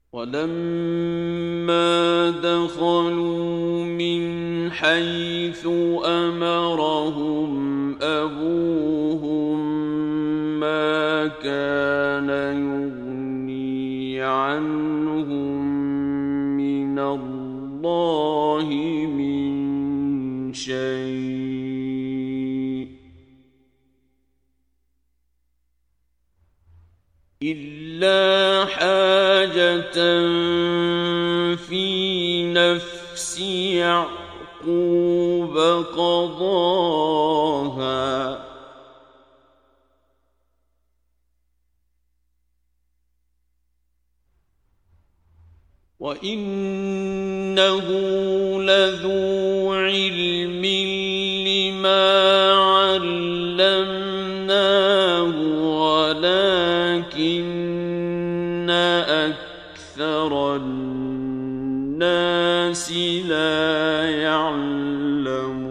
ولما دخلوا من حيث أمرهم أبوهم ما كان يغني عنهم من الله من شيء إلا حاجة في نفس يعقوب قضاها وإنه لذو علم لما علمناه ولكن أكثر الناس لا يعلمون